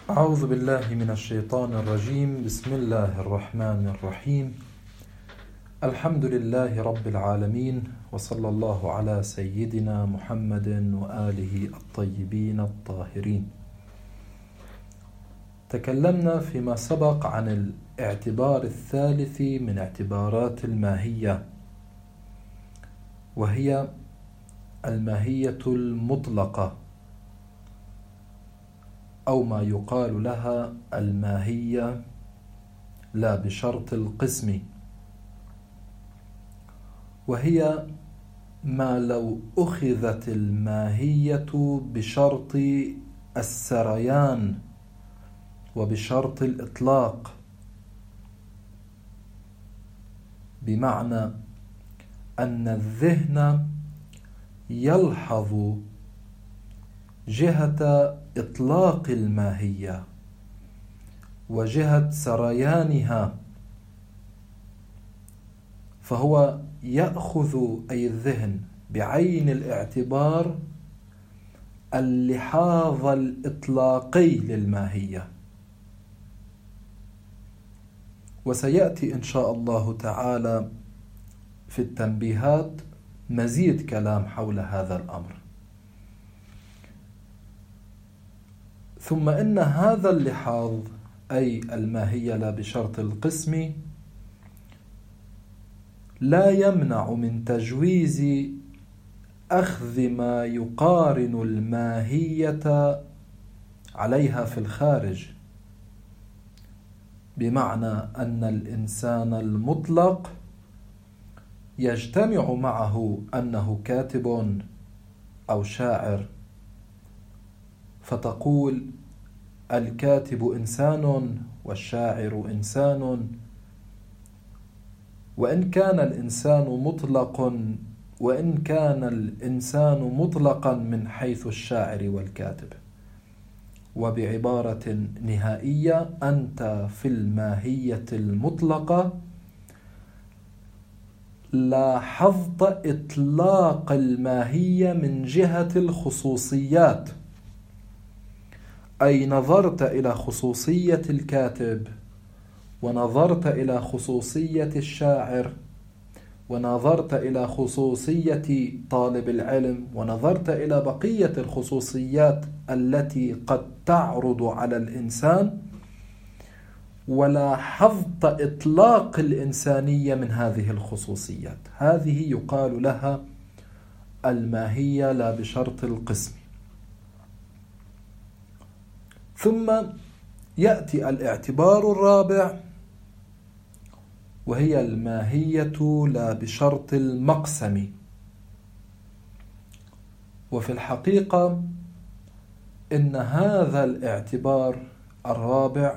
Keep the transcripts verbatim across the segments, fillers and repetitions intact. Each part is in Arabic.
أعوذ بالله من الشيطان الرجيم. بسم الله الرحمن الرحيم. الحمد لله رب العالمين، وصلى الله على سيدنا محمد وآله الطيبين الطاهرين. تكلمنا فيما سبق عن الاعتبار الثالث من اعتبارات الماهية، وهي الماهية المطلقة، أو ما يقال لها الماهية لا بشرط القسم، وهي ما لو أخذت الماهية بشرط السريان وبشرط الإطلاق، بمعنى أن الذهن يلحظ جهة إطلاق الماهية وجهة سريانها، فهو يأخذ أي الذهن بعين الاعتبار اللحاظ الإطلاقي للماهية. وسيأتي إن شاء الله تعالى في التنبيهات مزيد كلام حول هذا الأمر. ثم إن هذا اللحاظ أي الماهية لا بشرط القسم لا يمنع من تجويز أخذ ما يقارن الماهية عليها في الخارج، بمعنى أن الإنسان المطلق يجتمع معه أنه كاتب أو شاعر، فتقول الكاتب إنسان والشاعر إنسان، وإن كان الإنسان مطلق وإن كان الإنسان مطلقا من حيث الشاعر والكاتب. وبعبارة نهائية، أنت في الماهية المطلقة لاحظت إطلاق الماهية من جهة الخصوصيات، أي نظرت إلى خصوصية الكاتب، ونظرت إلى خصوصية الشاعر، ونظرت إلى خصوصية طالب العلم، ونظرت إلى بقية الخصوصيات التي قد تعرض على الإنسان، ولاحظت إطلاق الإنسانية من هذه الخصوصيات. هذه يقال لها الماهية لا بشرط القسم. ثم يأتي الاعتبار الرابع، وهي الماهية لا بشرط المقسم. وفي الحقيقة إن هذا الاعتبار الرابع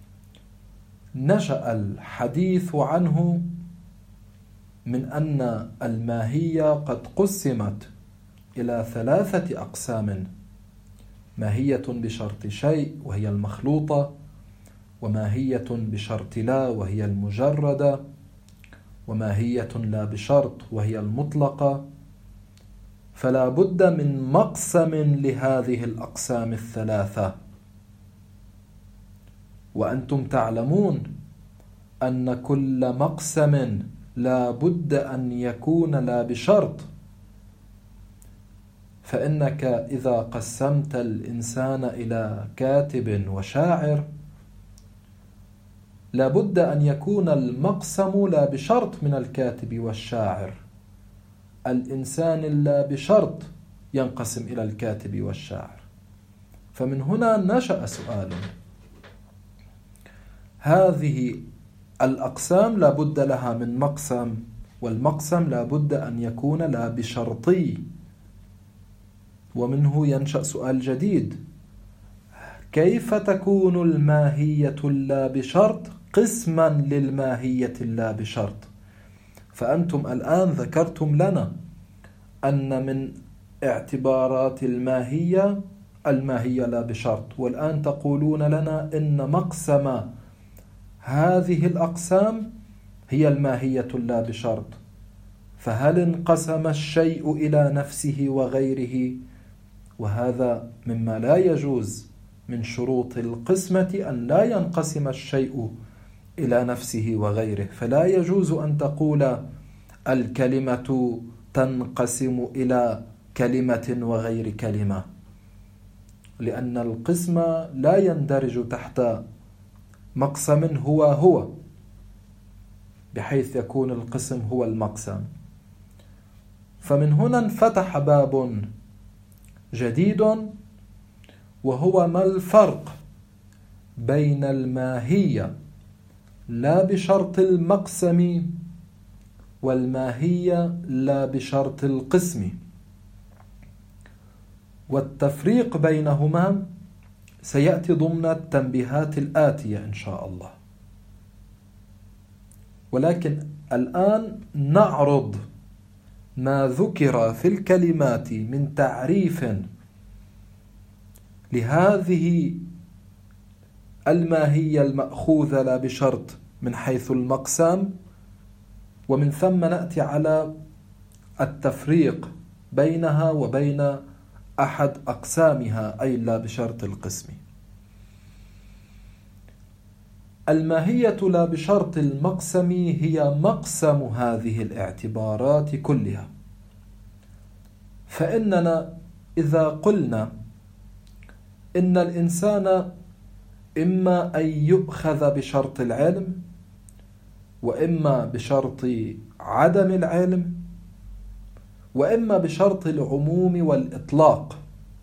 نشأ الحديث عنه من أن الماهية قد قسمت إلى ثلاثة أقسام: ماهية بشرط شيء وهي المخلوطة، وماهية بشرط لا وهي المجردة، وماهية لا بشرط وهي المطلقة. فلا بد من مقسم لهذه الأقسام الثلاثة، وأنتم تعلمون أن كل مقسم لا بد أن يكون لا بشرط، فإنك إذا قسمت الإنسان إلى كاتب وشاعر لا بد أن يكون المقسم لا بشرط من الكاتب والشاعر. الإنسان اللا بشرط ينقسم إلى الكاتب والشاعر. فمن هنا نشأ سؤال: هذه الأقسام لا بد لها من مقسم، والمقسم لا بد أن يكون لا بشرطي. ومنه ينشأ سؤال جديد: كيف تكون الماهية اللا بشرط قسما للماهية اللا بشرط؟ فأنتم الآن ذكرتم لنا أن من اعتبارات الماهية الماهية لا بشرط، والآن تقولون لنا إن مقسم هذه الأقسام هي الماهية اللا بشرط. فهل انقسم الشيء إلى نفسه وغيره؟ وهذا مما لا يجوز من شروط القسمة أن لا ينقسم الشيء إلى نفسه وغيره، فلا يجوز أن تقول الكلمة تنقسم إلى كلمة وغير كلمة، لأن القسم لا يندرج تحت مقسم هو هو، بحيث يكون القسم هو المقسم. فمن هنا انفتح باب جديد، وهو ما الفرق بين الماهية لا بشرط المقسم والماهية لا بشرط القسم. والتفريق بينهما سيأتي ضمن التنبيهات الآتية إن شاء الله. ولكن الآن نعرض ما ذكر في الكلمات من تعريف لهذه الماهية المأخوذة لا بشرط من حيث المقسم، ومن ثم نأتي على التفريق بينها وبين أحد أقسامها أي لا بشرط القسم. الماهية لا بشرط المقسم هي مقسم هذه الاعتبارات كلها. فإننا إذا قلنا إن الإنسان إما أن يؤخذ بشرط العلم وإما بشرط عدم العلم وإما بشرط العموم والإطلاق،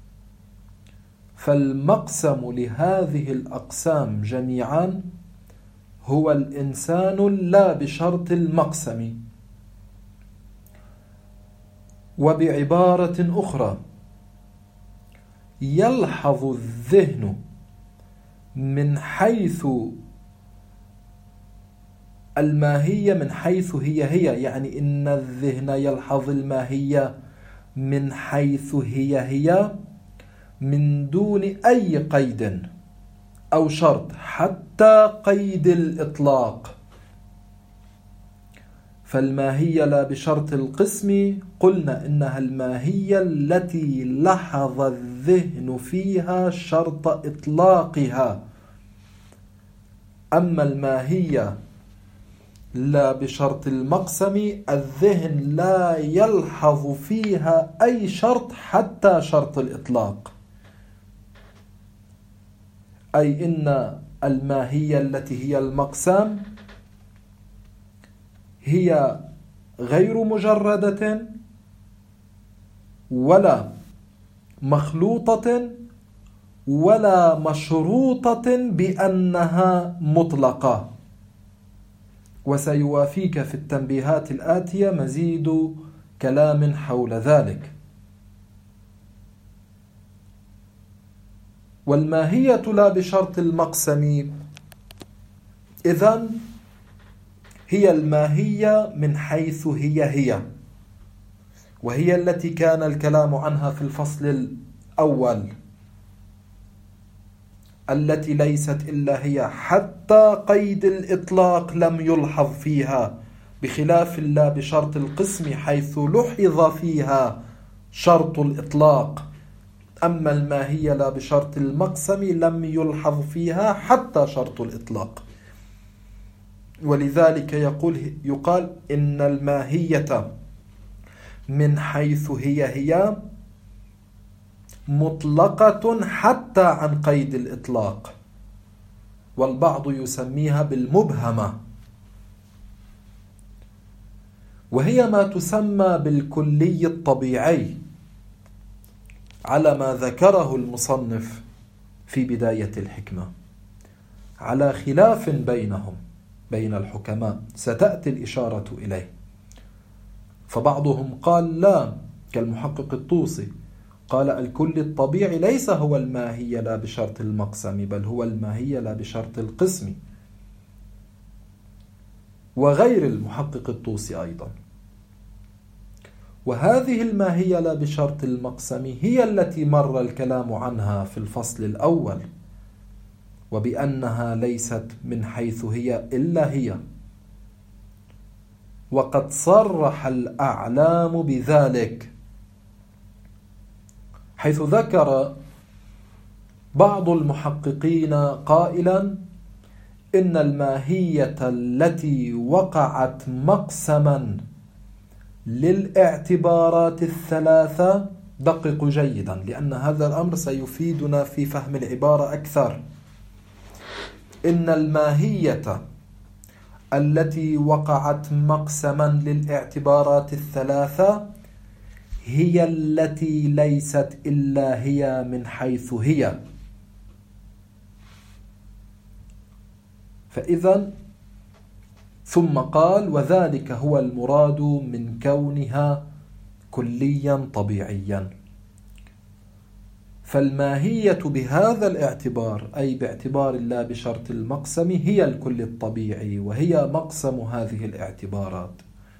فالمقسم لهذه الأقسام جميعا هو الإنسان لا بشرط المقسم. وبعبارة أخرى، يلحظ الذهن من حيث الماهية من حيث هي هي، يعني إن الذهن يلحظ الماهية من حيث هي هي من دون أي قيد أو شرط حتى قيد الإطلاق. فالماهية لا بشرط القسم قلنا إنها الماهية التي لحظ الذهن فيها شرط إطلاقها. أما الماهية لا بشرط المقسم الذهن لا يلحظ فيها أي شرط حتى شرط الإطلاق، أي إن الماهية التي هي المقسم هي غير مجردة ولا مخلوطة ولا مشروطة بأنها مطلقة. وسيوافيك في التنبيهات الآتية مزيد كلام حول ذلك. والماهية لا بشرط المقسم إذن هي الماهية من حيث هي هي، وهي التي كان الكلام عنها في الفصل الأول، التي ليست إلا هي حتى قيد الإطلاق لم يلحظ فيها، بخلاف لا بشرط القسم حيث لحظ فيها شرط الإطلاق. أما الماهية لا بشرط المقسم لم يلحظ فيها حتى شرط الإطلاق. ولذلك يقول يقال إن الماهية من حيث هي هي مطلقة حتى عن قيد الإطلاق، والبعض يسميها بالمبهمة، وهي ما تسمى بالكلي الطبيعي على ما ذكره المصنف في بداية الحكمة، على خلاف بينهم بين الحكماء ستأتي الإشارة إليه. فبعضهم قال لا، كالمحقق الطوسي قال الكل الطبيعي ليس هو الماهية لا بشرط المقسم، بل هو الماهية لا بشرط القسم، وغير المحقق الطوسي أيضا. وهذه الماهية لا بشرط المقسم هي التي مر الكلام عنها في الفصل الأول، وبأنها ليست من حيث هي إلا هي، وقد صرح الأعلام بذلك، حيث ذكر بعض المحققين قائلا إن الماهية التي وقعت مقسما للاعتبارات الثلاثة، دققوا جيدا لأن هذا الأمر سيفيدنا في فهم العبارة أكثر. إن الماهية التي وقعت مقسما للاعتبارات الثلاثة هي التي ليست إلا هي من حيث هي. فإذا ثم قال وذلك هو المراد من كونها كليا طبيعيا. فالماهية بهذا الاعتبار أي باعتبار الله بشرط المقسم هي الكل الطبيعي وهي مقسم هذه الاعتبارات.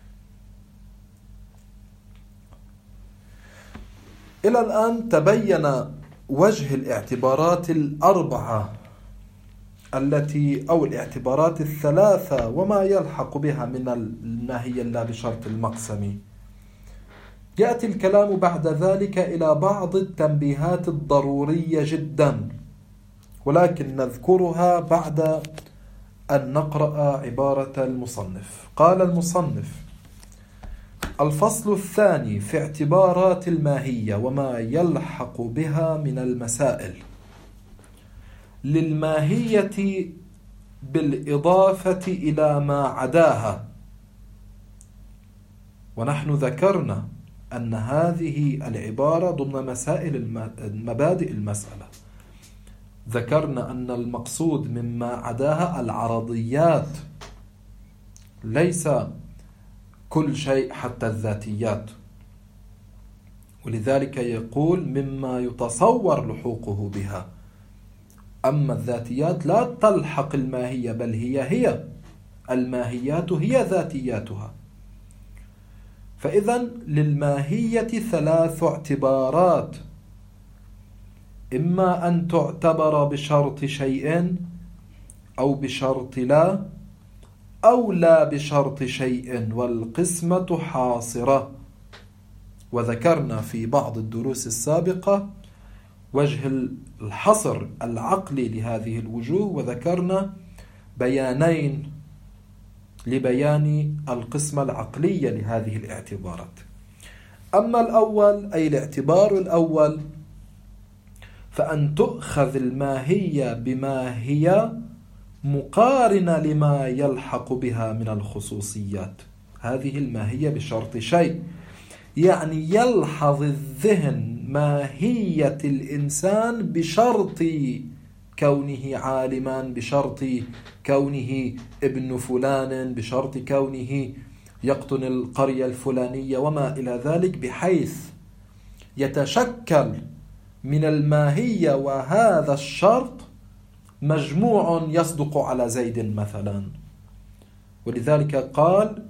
إلى الآن تبين وجه الاعتبارات الأربعة التي أو الاعتبارات الثلاثة وما يلحق بها من الماهية الله بشرط المقسم. يأتي الكلام بعد ذلك إلى بعض التنبيهات الضرورية جدا، ولكن نذكرها بعد أن نقرأ عبارة المصنف. قال المصنف: الفصل الثاني في اعتبارات الماهية وما يلحق بها من المسائل. للماهية بالإضافة إلى ما عداها، ونحن ذكرنا أن هذه العبارة ضمن مسائل مبادئ المسألة. ذكرنا أن المقصود مما عداها العرضيات، ليس كل شيء حتى الذاتيات، ولذلك يقول مما يتصور لحوقه بها. أما الذاتيات لا تلحق الماهية، بل هي هي الماهيات هي ذاتياتها. فإذا للماهية ثلاث اعتبارات: إما أن تعتبر بشرط شيء أو بشرط لا، أو لا بشرط شيء، والقسمة حاصرة. وذكرنا في بعض الدروس السابقة وجه الحصر العقلي لهذه الوجوه، وذكرنا بيانين لبيان القسمة العقلية لهذه الاعتبارات. أما الأول أي الاعتبار الأول فأن تؤخذ الماهية بما هي مقارنة لما يلحق بها من الخصوصيات. هذه الماهية بشرط شيء، يعني يلحظ الذهن ماهية الإنسان بشرط كونه عالما، بشرط كونه ابن فلان، بشرط كونه يقطن القرية الفلانية وما إلى ذلك، بحيث يتشكل من الماهية وهذا الشرط مجموع يصدق على زيد مثلا. ولذلك قال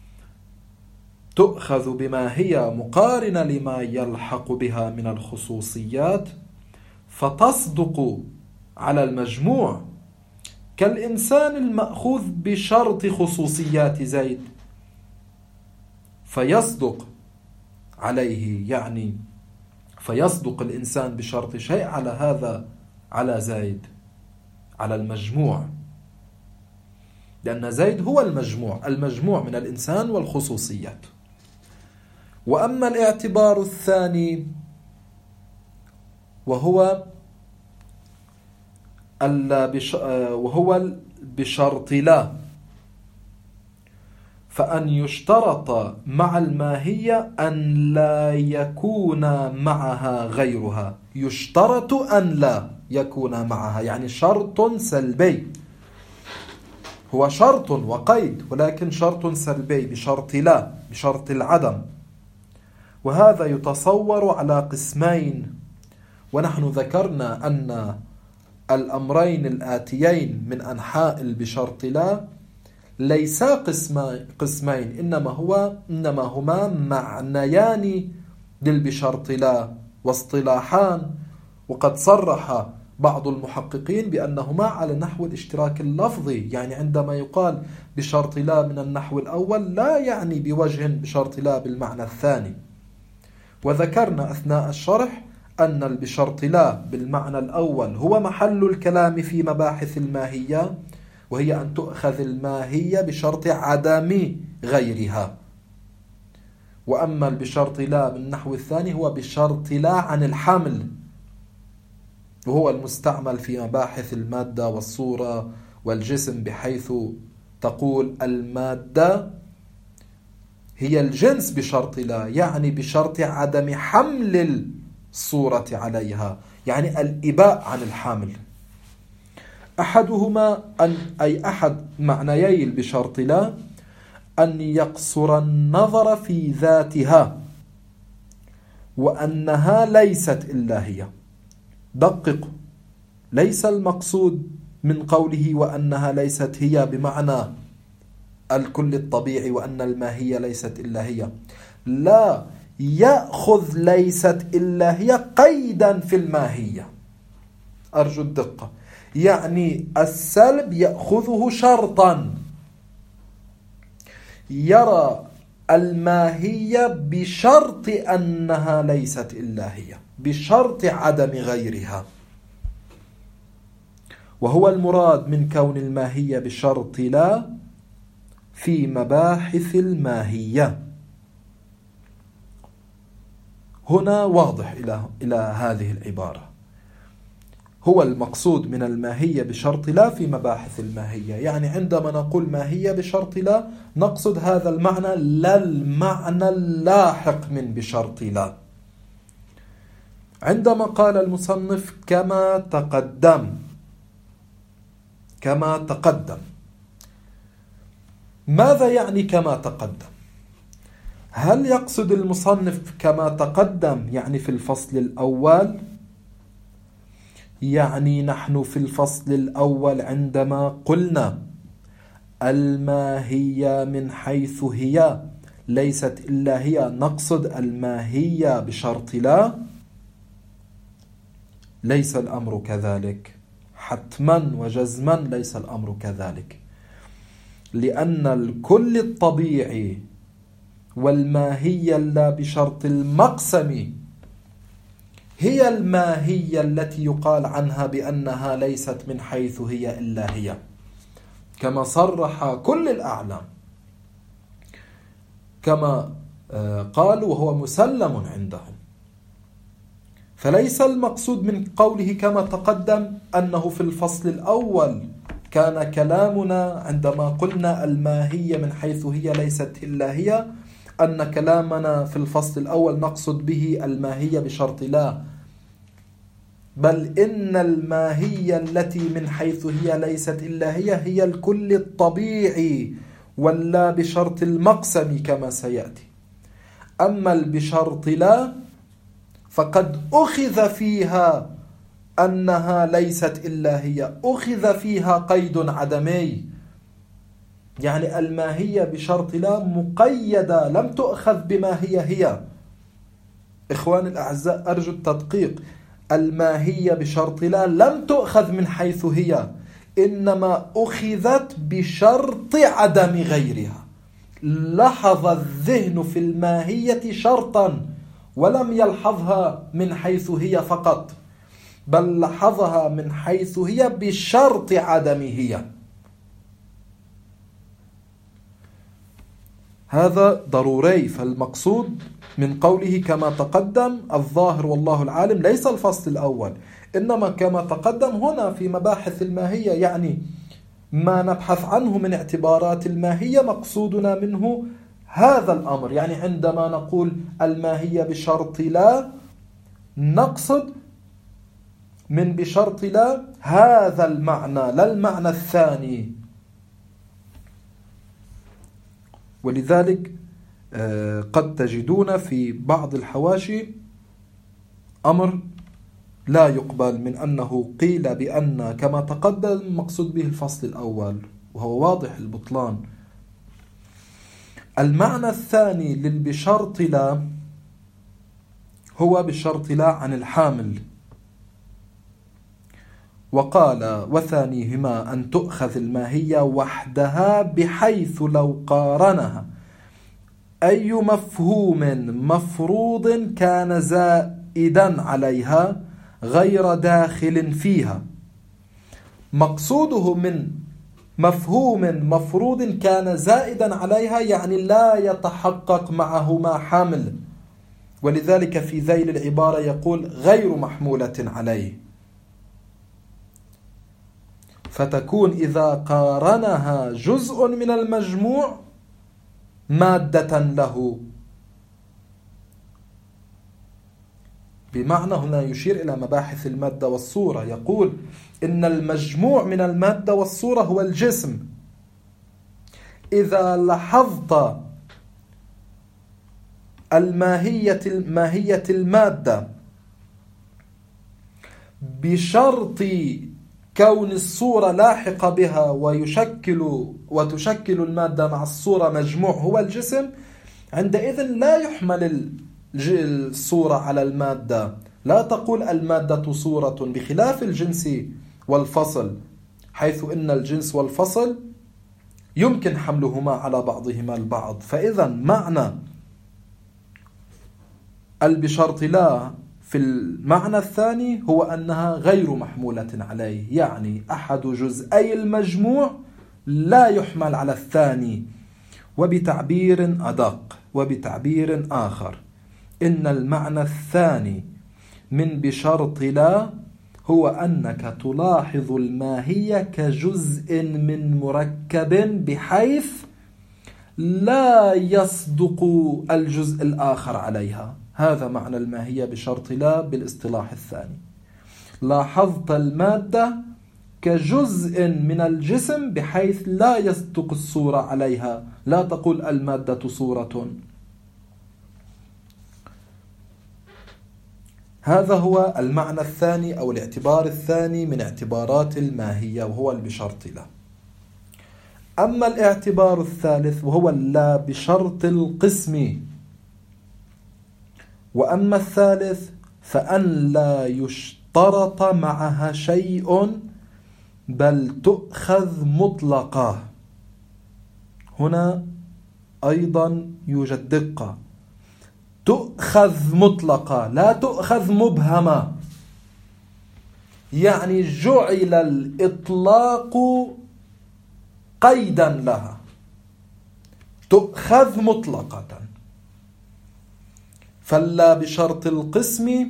تؤخذ بما هي مقارنة لما يلحق بها من الخصوصيات فتصدق على المجموع، كالإنسان المأخوذ بشرط خصوصيات زيد فيصدق عليه، يعني فيصدق الإنسان بشرط شيء على هذا على زيد، على المجموع، لأن زيد هو المجموع المجموع من الإنسان والخصوصيات. وأما الاعتبار الثاني وهو وهو بشرط لا، فأن يشترط مع الماهية أن لا يكون معها غيرها. يشترط أن لا يكون معها، يعني شرط سلبي، هو شرط وقيد ولكن شرط سلبي بشرط لا، بشرط العدم. وهذا يتصور على قسمين، ونحن ذكرنا أن الأمرين الآتيين من أنحاء بشرط لا ليسا قسمين، إنما هو إنما هما معنيان للبشرط لا واصطلاحان. وقد صرح بعض المحققين بأنهما على نحو الاشتراك اللفظي، يعني عندما يقال بشرط لا من النحو الأول لا يعني بوجه بشرط لا بالمعنى الثاني. وذكرنا أثناء الشرح أن بشرط لا بالمعنى الأول هو محل الكلام في مباحث الماهية، وهي أن تؤخذ الماهية بشرط عدم غيرها. وأما بشرط لا من النحو الثاني هو بشرط لا عن الحمل، وهو المستعمل في مباحث المادة والصورة والجسم، بحيث تقول المادة هي الجنس بشرط لا، يعني بشرط عدم حمل الصورة عليها، يعني الإباء عن الحامل. أحدهما أن أي أحد معنيي بشرط لا أن يقصر النظر في ذاتها وأنها ليست إلا هي. دققوا، ليس المقصود من قوله وأنها ليست هي بمعنى الكل الطبيعي وأن الماهية ليست إلا هي، لا، يأخذ ليست إلا هي قيدا في الماهية. أرجو الدقة، يعني السلب يأخذه شرطا، يرى الماهية بشرط أنها ليست إلا هي، بشرط عدم غيرها. وهو المراد من كون الماهية بشرط لا في مباحث الماهية. هنا واضح إلى إلى هذه العبارة، هو المقصود من الماهية بشرط لا في مباحث الماهية، يعني عندما نقول ماهية بشرط لا نقصد هذا المعنى، لا المعنى اللاحق من بشرط لا. عندما قال المصنف كما تقدم، كما تقدم، ماذا يعني كما تقدم؟ هل يقصد المصنف كما تقدم يعني في الفصل الأول؟ يعني نحن في الفصل الأول عندما قلنا الماهية من حيث هي ليست إلا هي نقصد الماهية بشرط لا؟ ليس الأمر كذلك، حتما وجزما ليس الأمر كذلك، لأن الكل الطبيعي والماهية لا بشرط المقسم هي الماهية التي يقال عنها بأنها ليست من حيث هي إلا هي، كما صرح كل الأعلام، كما قالوا وهو مسلم عندهم. فليس المقصود من قوله كما تقدم أنه في الفصل الأول كان كلامنا عندما قلنا الماهية من حيث هي ليست إلا هي أن كلامنا في الفصل الأول نقصد به الماهية بشرط لا، بل إن الماهية التي من حيث هي ليست إلا هي هي الكل الطبيعي ولا بشرط المقسم كما سيأتي. أما بشرط لا فقد أخذ فيها أنها ليست إلا هي، أخذ فيها قيد عدمي، يعني الماهية بشرط لا مقيدة لم تؤخذ بما هي هي. إخواني الأعزاء أرجو التدقيق، الماهية بشرط لا لم تؤخذ من حيث هي، إنما أخذت بشرط عدم غيرها. لاحظ الذهن في الماهية شرطا ولم يلحظها من حيث هي فقط، بل لاحظها من حيث هي بشرط عدم هي. هذا ضروري. فالمقصود من قوله كما تقدم الظاهر والله العالم ليس الفصل الأول، إنما كما تقدم هنا في مباحث الماهية، يعني ما نبحث عنه من اعتبارات الماهية مقصودنا منه هذا الأمر. يعني عندما نقول الماهية بشرط لا نقصد من بشرط لا هذا المعنى لا المعنى الثاني. ولذلك قد تجدون في بعض الحواشي أمر لا يقبل من أنه قيل بأن كما تقدم مقصود به الفصل الأول، وهو واضح البطلان. المعنى الثاني للبشرط لا هو بشرط لا عن الحامل، وقال وثانيهما أن تؤخذ الماهية وحدها بحيث لو قارنها أي مفهوم مفروض كان ذا زائدا عليها غير داخل فيها. مقصوده من مفهوم مفروض كان زائدا عليها يعني لا يتحقق معه ما حمل، ولذلك في ذيل العبارة يقول غير محمولة عليه، فتكون إذا قارنها جزء من المجموع مادة له. بمعنى هنا يشير إلى مباحث المادة والصورة، يقول إن المجموع من المادة والصورة هو الجسم. إذا لاحظت الماهية ماهية المادة بشرط كون الصورة لاحقة بها ويشكل وتشكل المادة مع الصورة مجموع هو الجسم، عندئذ لا يحمل الصورة على المادة، لا تقول المادة صورة، بخلاف الجنس والفصل، حيث إن الجنس والفصل يمكن حملهما على بعضهما البعض. فإذا معنى البشرط لا في المعنى الثاني هو أنها غير محمولة عليه، يعني أحد جزئي المجموع لا يحمل على الثاني. وبتعبير أدق وبتعبير آخر، إن المعنى الثاني من بشرط لا هو أنك تلاحظ الماهية كجزء من مركب بحيث لا يصدق الجزء الآخر عليها. هذا معنى الماهية بشرط لا بالاصطلاح الثاني. لاحظت المادة كجزء من الجسم بحيث لا يصدق الصورة عليها، لا تقول المادة صورة. هذا هو المعنى الثاني أو الاعتبار الثاني من اعتبارات الماهية، وهو البشرط لا. أما الاعتبار الثالث وهو اللا بشرط القسم، وأما الثالث فأن لا يشترط معها شيء بل تؤخذ مطلقة. هنا أيضا يوجد دقة، تؤخذ مطلقة لا تؤخذ مبهمة، يعني جعل الإطلاق قيدا لها، تؤخذ مطلقة. فلا بشرط القسم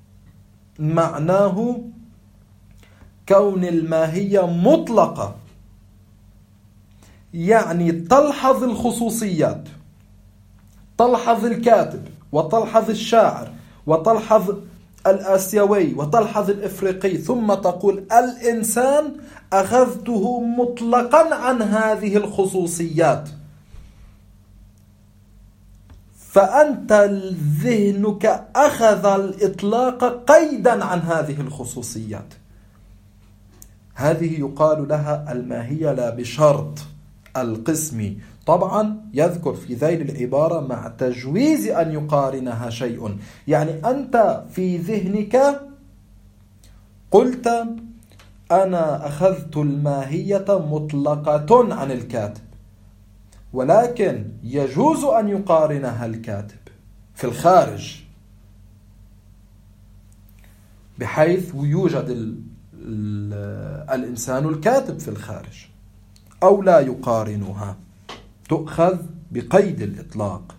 معناه كون الماهية مطلقة، يعني تلحظ الخصوصيات، تلحظ الكاتب وتلحظ الشاعر وتلحظ الآسيوي وتلحظ الإفريقي، ثم تقول الإنسان أخذته مطلقا عن هذه الخصوصيات، فأنت ذهنك أخذ الإطلاق قيدا عن هذه الخصوصيات. هذه يقال لها الماهية لا بشرط القسم. طبعا يذكر في ذيل العبارة مع تجويز أن يقارنها شيء، يعني أنت في ذهنك قلت أنا أخذت الماهية مطلقة عن الكاتب، ولكن يجوز أن يقارنها الكاتب في الخارج، بحيث يوجد ال ال الإنسان الكاتب في الخارج، أو لا يقارنها، تؤخذ بقيد الإطلاق،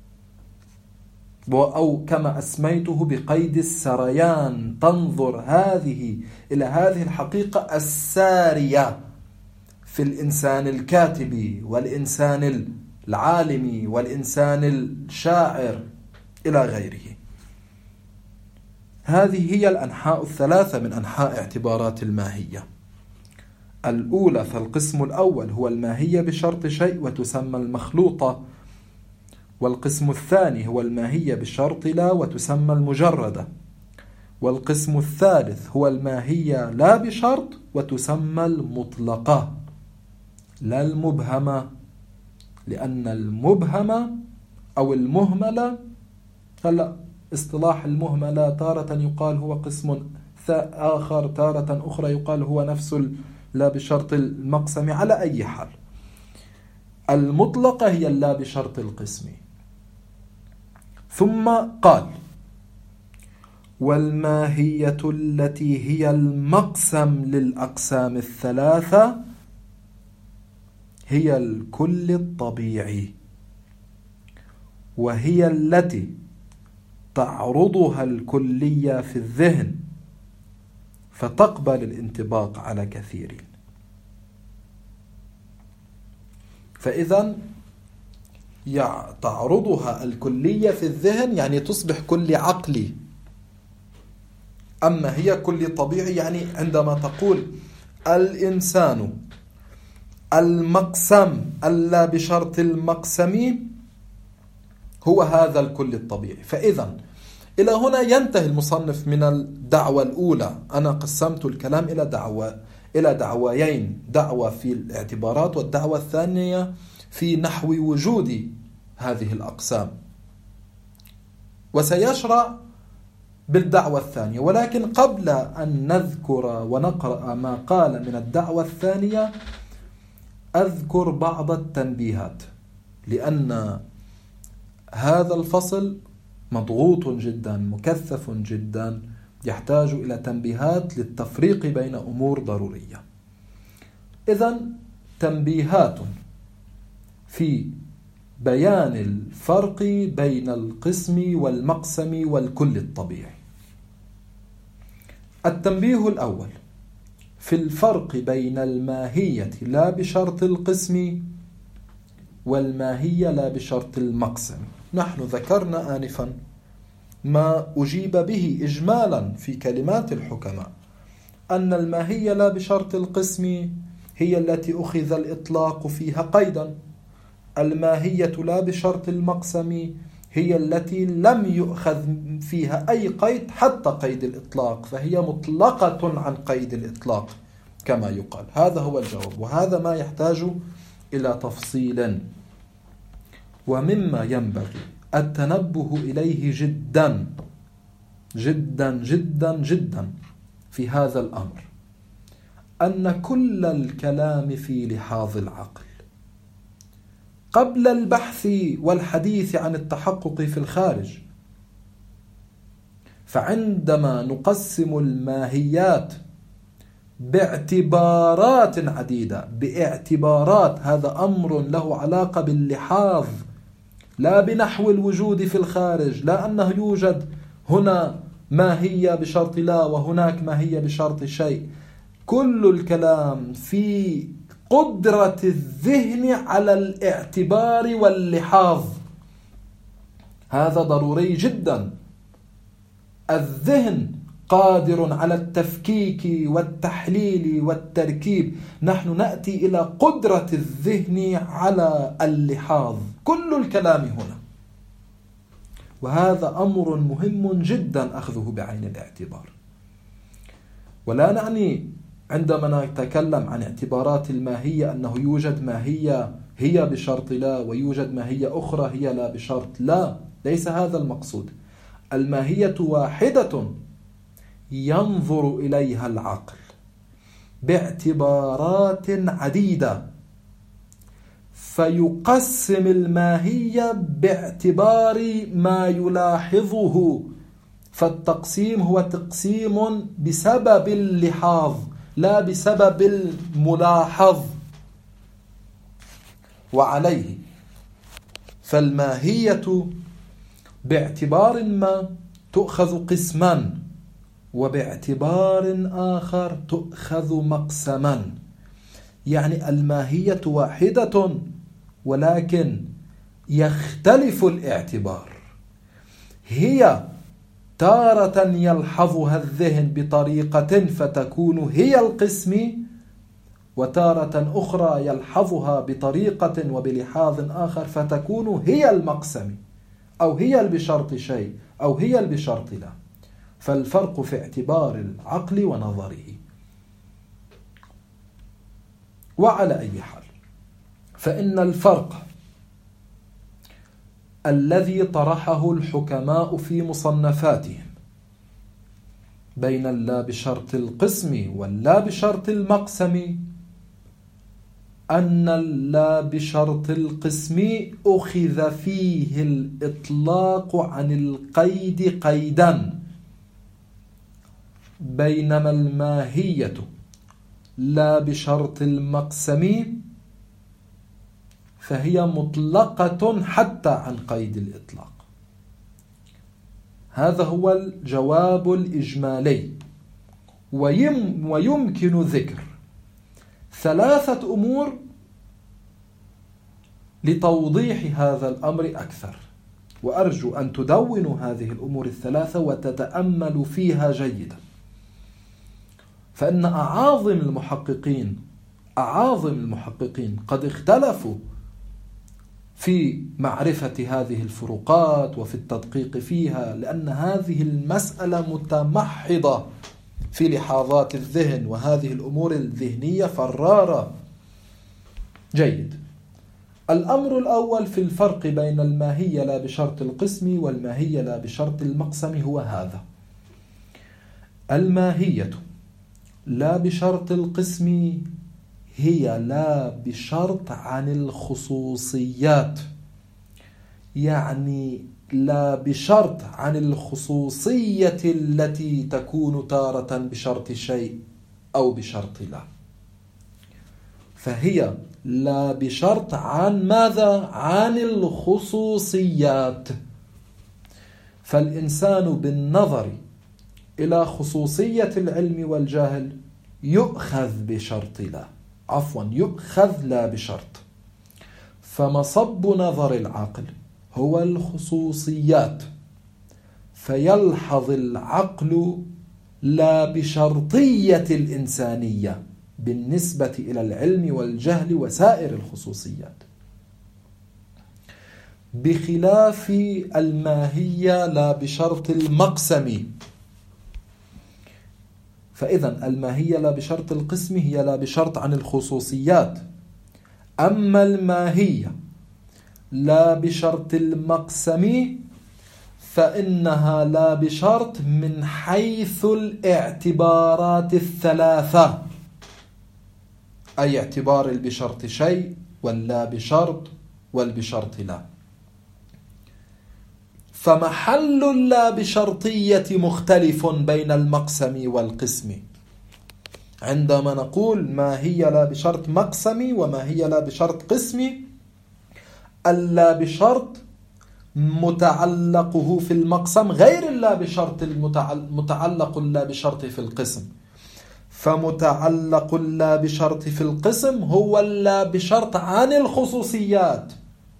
أو كما أسميته بقيد السريان، تنظر هذه إلى هذه الحقيقة السارية في الإنسان الكاتب والإنسان العالم والإنسان الشاعر إلى غيره. هذه هي الأنحاء الثلاثة من أنحاء اعتبارات الماهية. الأولى فالقسم الأول هو الماهية بشرط شيء وتسمى المخلوطة، والقسم الثاني هو الماهية بشرط لا وتسمى المجردة، والقسم الثالث هو الماهية لا بشرط وتسمى المطلقة لا المبهمة، لأن المبهمة أو المهملة، هلا اصطلاح المهملة تارة يقال هو قسم آخر، تارة أخرى يقال هو نفس لا بشرط المقسم، على أي حال المطلقة هي اللا بشرط القسم. ثم قال والماهية التي هي المقسم للأقسام الثلاثة هي الكل الطبيعي، وهي التي تعرضها الكلية في الذهن فتقبل الانطباق على كثيرين. فإذا تعرضها الكلية في الذهن يعني تصبح كل عقلي. أما هي كل طبيعي يعني عندما تقول الإنسان المقسم ألا بشرط المقسم هو هذا الكل الطبيعي. فإذا إلى هنا ينتهي المصنف من الدعوة الأولى. أنا قسمت الكلام إلى دعوة إلى دعويين، دعوة في الاعتبارات والدعوة الثانية في نحو وجود هذه الأقسام، وسيشرع بالدعوة الثانية. ولكن قبل أن نذكر ونقرأ ما قال من الدعوة الثانية أذكر بعض التنبيهات، لأن هذا الفصل مضغوط جدا مكثف جدا يحتاج إلى تنبيهات للتفريق بين أمور ضرورية. إذن تنبيهات في بيان الفرق بين القسم والمقسم والكل الطبيعي. التنبيه الأول في الفرق بين الماهية لا بشرط القسم والماهية لا بشرط المقسم. نحن ذكرنا آنفا ما أجيب به إجمالا في كلمات الحكماء أن الماهية لا بشرط القسم هي التي أخذ الإطلاق فيها قيدا، الماهية لا بشرط المقسم هي التي لم يؤخذ فيها أي قيد حتى قيد الإطلاق، فهي مطلقة عن قيد الإطلاق كما يقال. هذا هو الجواب، وهذا ما يحتاج إلى تفصيل. ومما ينبغي التنبه إليه جدا جدا جدا جدا في هذا الأمر أن كل الكلام في لحاظ العقل قبل البحث والحديث عن التحقق في الخارج. فعندما نقسم الماهيات باعتبارات عديدة، باعتبارات هذا أمر له علاقة باللحاظ لا بنحو الوجود في الخارج، لا أنه يوجد هنا ماهية بشرط لا وهناك ماهية بشرط شيء. كل الكلام في قدرة الذهن على الاعتبار واللحاظ، هذا ضروري جدا. الذهن قادر على التفكيك والتحليل والتركيب، نحن نأتي إلى قدرة الذهن على اللحاظ. كل الكلام هنا، وهذا أمر مهم جدا أخذه بعين الاعتبار. ولا نعني عندما نتكلم عن اعتبارات الماهية أنه يوجد ماهية هي بشرط لا ويوجد ماهية أخرى هي لا بشرط لا، ليس هذا المقصود. الماهية واحدة ينظر إليها العقل باعتبارات عديدة، فيقسم الماهية باعتبار ما يلاحظه. فالتقسيم هو تقسيم بسبب اللحاظ لا بسبب الملاحظ. وعليه فالماهية باعتبار ما تؤخذ قسما، وباعتبار آخر تؤخذ مقسما. يعني الماهية واحدة ولكن يختلف الاعتبار. هي تارة يلحظها الذهن بطريقة فتكون هي القسم، وتارة أخرى يلحظها بطريقة وبلحاظ آخر فتكون هي المقسم، أو هي بشرط شيء أو هي بشرط لا. فالفرق في اعتبار العقل ونظره. وعلى أي حال فإن الفرق الذي طرحه الحكماء في مصنفاتهم بين اللا بشرط القسم واللا بشرط المقسم أن اللا بشرط القسم أخذ فيه الإطلاق عن القيد قيدا، بينما الماهية لا بشرط المقسم فهي مطلقة حتى عن قيد الإطلاق. هذا هو الجواب الإجمالي. ويمكن ذكر ثلاثة أمور لتوضيح هذا الأمر أكثر، وأرجو أن تدونوا هذه الأمور الثلاثة وتتأملوا فيها جيدا، فإن أعاظم المحققين أعاظم المحققين قد اختلفوا في معرفة هذه الفروقات وفي التدقيق فيها، لأن هذه المسألة متمحضة في لحاظات الذهن، وهذه الأمور الذهنية فرارة. جيد. الأمر الأول في الفرق بين الماهية لا بشرط القسم والماهية لا بشرط المقسم هو هذا: الماهية لا بشرط القسم هي لا بشرط عن الخصوصيات، يعني لا بشرط عن الخصوصية التي تكون تارة بشرط شيء أو بشرط لا. فهي لا بشرط عن ماذا؟ عن الخصوصيات. فالإنسان بالنظر إلى خصوصية العلم والجهل يؤخذ بشرط لا، عفوا يؤخذ لا بشرط. فمصب نظر العقل هو الخصوصيات، فيلحظ العقل لا بشرطية الإنسانية بالنسبة إلى العلم والجهل وسائر الخصوصيات، بخلاف الماهية لا بشرط المقسم. فإذا الماهية لا بشرط القسم هي لا بشرط عن الخصوصيات، أما الماهية لا بشرط المقسم فإنها لا بشرط من حيث الاعتبارات الثلاثة، أي اعتبار البشرط شيء واللا بشرط والبشرط لا. فمحل اللا بشرطية مختلف بين المقسم والقسم. عندما نقول ما هي لا بشرط مقسم وما هي لا بشرط قسم، اللا بشرط متعلقه في المقسم غير اللا بشرط المتعلق اللا بشرط في القسم. فمتعلق اللا بشرط في القسم هو اللا بشرط عن الخصوصيات،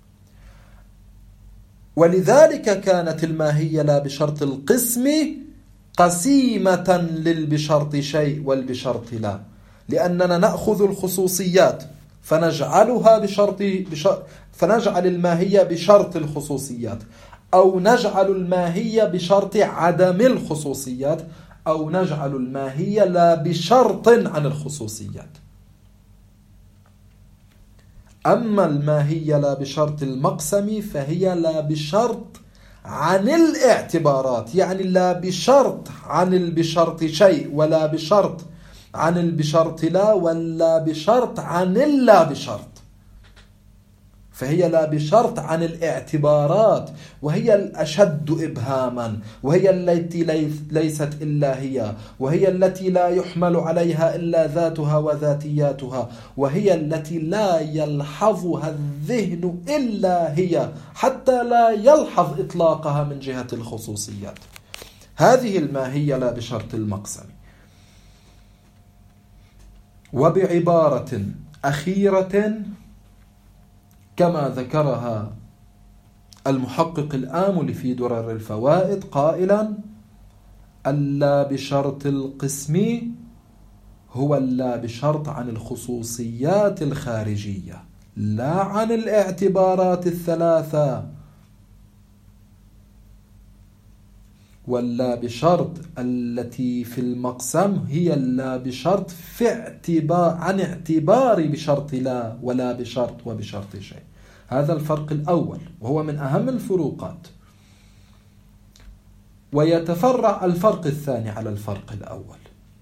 ولذلك كانت الماهية لا بشرط القسم قسيمة للبشرط شيء والبشرط لا، لأننا نأخذ الخصوصيات فنجعلها بشرط بشرط فنجعل الماهية بشرط الخصوصيات، أو نجعل الماهية بشرط عدم الخصوصيات، أو نجعل الماهية لا بشرط عن الخصوصيات. أما الماهية لا بشرط المقسم فهي لا بشرط عن الاعتبارات، يعني لا بشرط عن البشرط شيء ولا بشرط عن البشرط لا، ولا بشرط عن اللا بشرط. فهي لا بشرط عن الاعتبارات، وهي الأشد إبهاما، وهي التي ليست إلا هي، وهي التي لا يحمل عليها إلا ذاتها وذاتياتها، وهي التي لا يلحظها الذهن إلا هي، حتى لا يلحظ إطلاقها من جهة الخصوصيات. هذه الماهية لا بشرط المقسم. وبعبارة أخيرة كما ذكرها المحقق الآمل في درر الفوائد قائلا: اللا بشرط القسم هو اللا بشرط عن الخصوصيات الخارجية لا عن الاعتبارات الثلاثة، واللا بشرط التي في المقسم هي اللا بشرط في اعتبار عن اعتبار بشرط لا ولا بشرط وبشرط شيء. هذا الفرق الأول، وهو من أهم الفروقات. ويتفرع الفرق الثاني على الفرق الأول.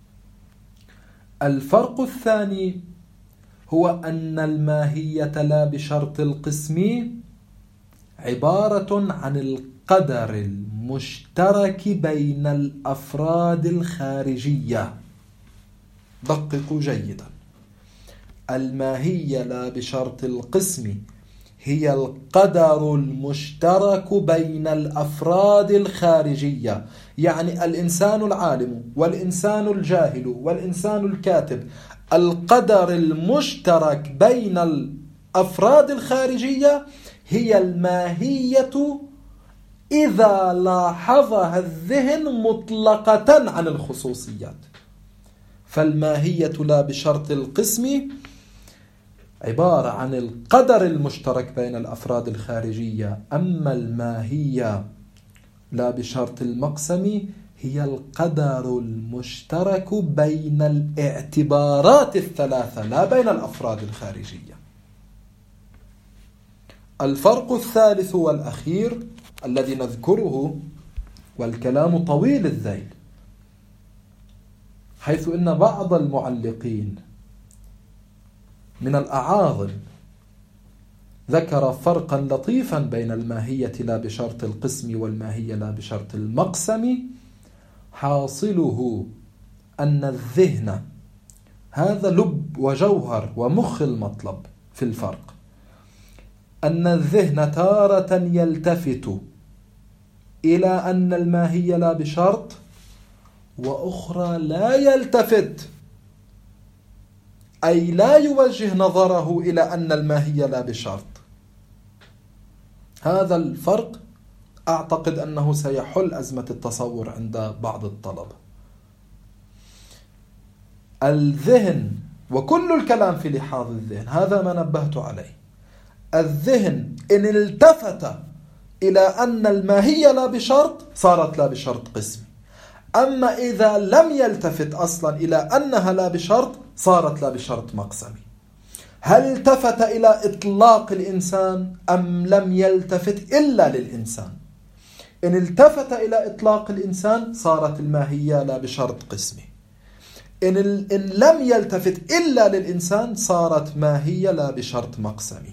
الفرق الثاني هو أن الماهية لا بشرط القسم عبارة عن القدر المشترك بين الأفراد الخارجية. دققوا جيدا، الماهية لا بشرط القسم هي القدر المشترك بين الأفراد الخارجية، يعني الإنسان العالم والإنسان الجاهل والإنسان الكاتب، القدر المشترك بين الأفراد الخارجية هي الماهية إذا لاحظها الذهن مطلقة عن الخصوصيات. فالماهية لا بشرط القسم عبارة عن القدر المشترك بين الأفراد الخارجية، أما الماهية لا بشرط المقسم هي القدر المشترك بين الاعتبارات الثلاثة لا بين الأفراد الخارجية. الفرق الثالث والأخير الذي نذكره، والكلام طويل الذيل، حيث إن بعض المعلقين من الأعاظم ذكر فرقا لطيفا بين الماهية لا بشرط القسم والماهية لا بشرط المقسم، حاصله أن الذهن هذا لب وجوهر ومخ المطلب في الفرق، أن الذهن تارة يلتفت إلى أن الماهية لا بشرط، وأخرى لا يلتفت، أي لا يوجه نظره إلى أن الماهية لا بشرط. هذا الفرق أعتقد أنه سيحل أزمة التصور عند بعض الطلبة. الذهن، وكل الكلام في لحاظ الذهن، هذا ما نبهت عليه، الذهن إن التفت إلى أن الماهية لا بشرط صارت لا بشرط قسمي، أما إذا لم يلتفت أصلا إلى أنها لا بشرط صارت لا بشرط مقسمي. هل التفت إلى إطلاق الإنسان أم لم يلتفت إلا للإنسان؟ إن التفت إلى إطلاق الإنسان صارت الماهية لا بشرط قسمي، إن, إن لم يلتفت إلا للإنسان صارت ماهية لا بشرط مقسمي.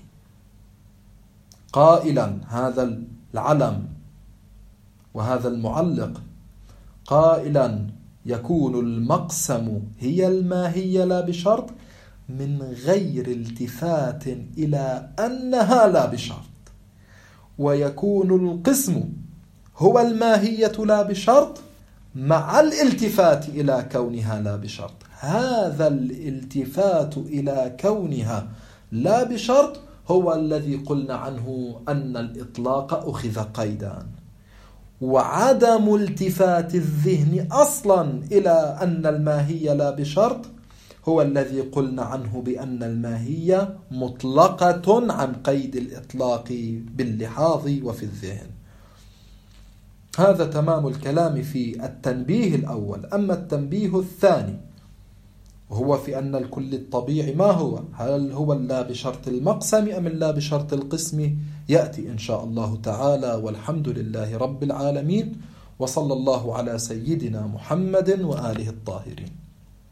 قائلا هذا العلم وهذا المعلق قائلا يكون المقسم هي الماهية لا بشرط من غير التفات إلى أنها لا بشرط، ويكون القسم هو الماهية لا بشرط مع الالتفات إلى كونها لا بشرط. هذا الالتفات إلى كونها لا بشرط هو الذي قلنا عنه أن الإطلاق أخذ قيدان، وعدم التفات الذهن أصلا إلى أن الماهية لا بشرط هو الذي قلنا عنه بأن الماهية مطلقة عن قيد الإطلاق باللحاظ وفي الذهن. هذا تمام الكلام في التنبيه الأول. أما التنبيه الثاني وهو في أن الكل الطبيعي ما هو؟ هل هو اللا بشرط المقسم أم اللا بشرط القسم؟ يأتي إن شاء الله تعالى، والحمد لله رب العالمين، وصلى الله على سيدنا محمد وآله الطاهرين.